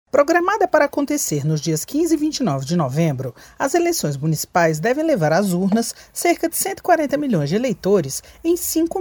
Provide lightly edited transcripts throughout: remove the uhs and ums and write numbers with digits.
Programada para acontecer nos dias 15 e 29 de novembro, as eleições municipais devem levar às urnas cerca de 140 milhões de eleitores em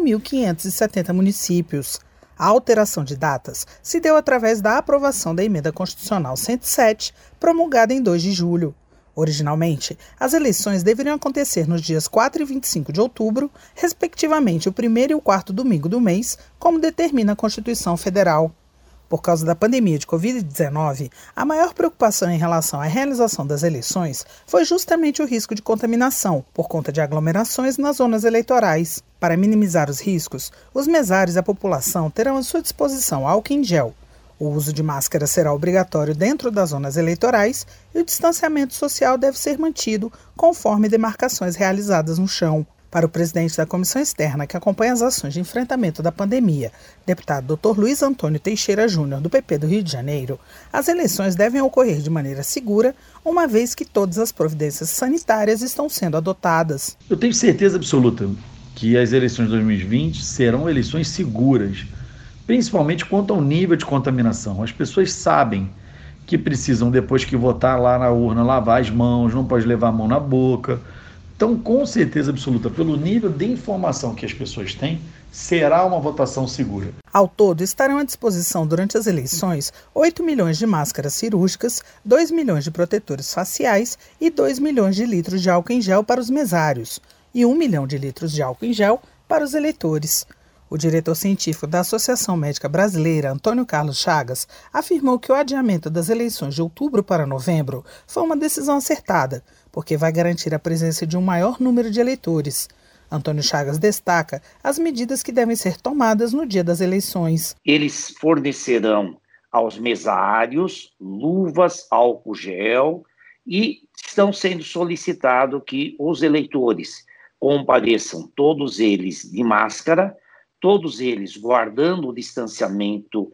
5.570 municípios. A alteração de datas se deu através da aprovação da Emenda Constitucional 107, promulgada em 2 de julho. Originalmente, as eleições deveriam acontecer nos dias 4 e 25 de outubro, respectivamente o primeiro e o quarto domingo do mês, como determina a Constituição Federal. Por causa da pandemia de Covid-19, a maior preocupação em relação à realização das eleições foi justamente o risco de contaminação, por conta de aglomerações nas zonas eleitorais. Para minimizar os riscos, os mesários e a população terão à sua disposição álcool em gel. O uso de máscara será obrigatório dentro das zonas eleitorais e o distanciamento social deve ser mantido conforme demarcações realizadas no chão. Para o presidente da Comissão Externa que acompanha as ações de enfrentamento da pandemia, deputado Dr. Luiz Antônio Teixeira Júnior, do PP do Rio de Janeiro, as eleições devem ocorrer de maneira segura, uma vez que todas as providências sanitárias estão sendo adotadas. Eu tenho certeza absoluta que as eleições de 2020 serão eleições seguras, principalmente quanto ao nível de contaminação. As pessoas sabem que precisam, depois que votar lá na urna, lavar as mãos, não pode levar a mão na boca. Então, com certeza absoluta, pelo nível de informação que as pessoas têm, será uma votação segura. Ao todo, estarão à disposição durante as eleições 8 milhões de máscaras cirúrgicas, 2 milhões de protetores faciais e 2 milhões de litros de álcool em gel para os mesários e 1 milhão de litros de álcool em gel para os eleitores. O diretor científico da Associação Médica Brasileira, Antônio Carlos Chagas, afirmou que o adiamento das eleições de outubro para novembro foi uma decisão acertada, porque vai garantir a presença de um maior número de eleitores. Antônio Chagas destaca as medidas que devem ser tomadas no dia das eleições. Eles fornecerão aos mesários luvas, álcool gel e estão sendo solicitado que os eleitores compareçam, todos eles de máscara, todos eles guardando o distanciamento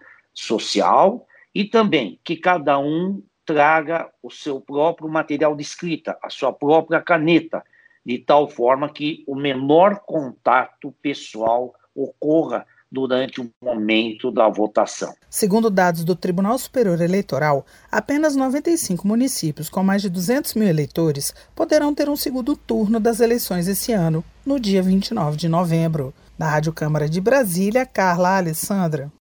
social e também que cada um traga o seu próprio material de escrita, a sua própria caneta, de tal forma que o menor contato pessoal ocorra durante o momento da votação. Segundo dados do Tribunal Superior Eleitoral, apenas 95 municípios com mais de 200 mil eleitores poderão ter um segundo turno das eleições esse ano, no dia 29 de novembro. Da Rádio Câmara de Brasília, Carla Alessandra.